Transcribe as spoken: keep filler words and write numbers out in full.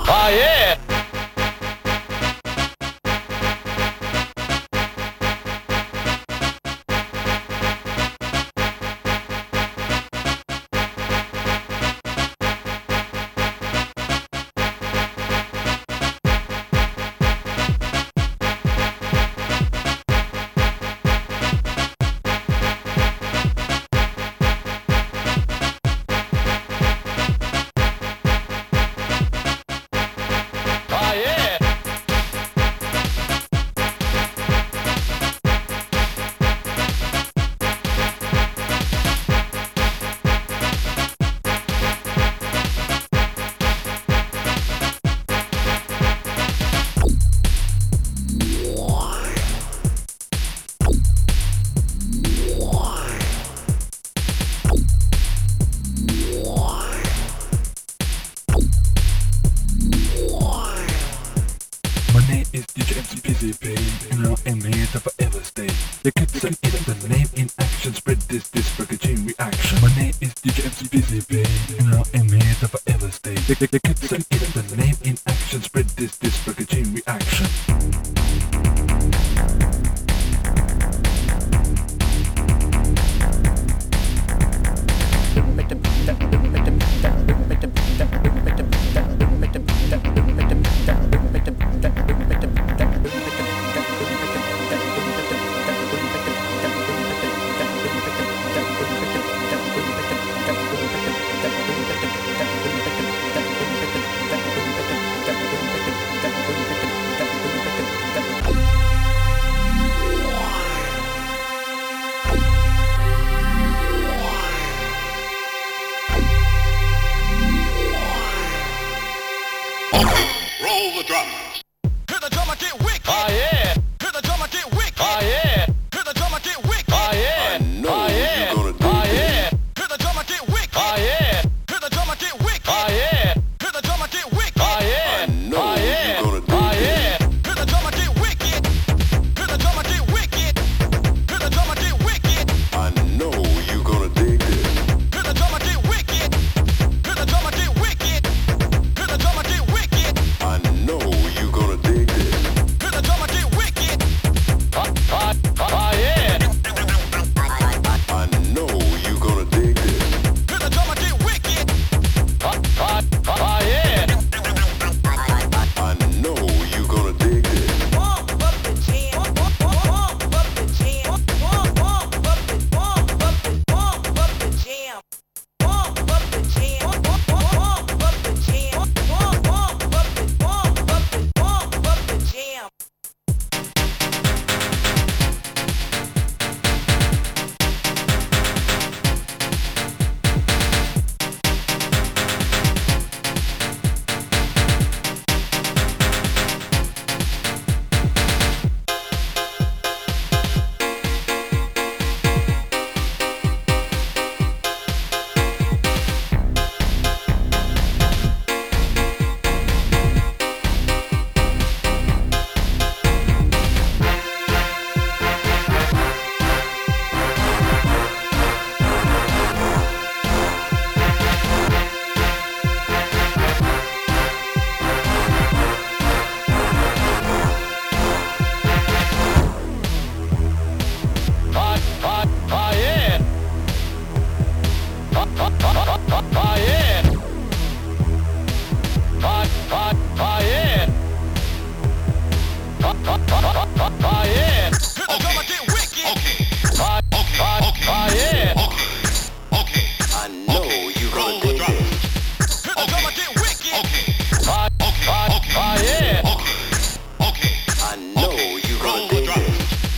Oh yeah! Oh yeah! My name is D J M C P C P, and I am here to forever stay. The kids are is the name in action, spread this disparate chain reaction. My name is D J M C P C P, and I am here to forever stay. The, the, the kids are is the name in action, spread this disparate chain reaction. Roll the drums.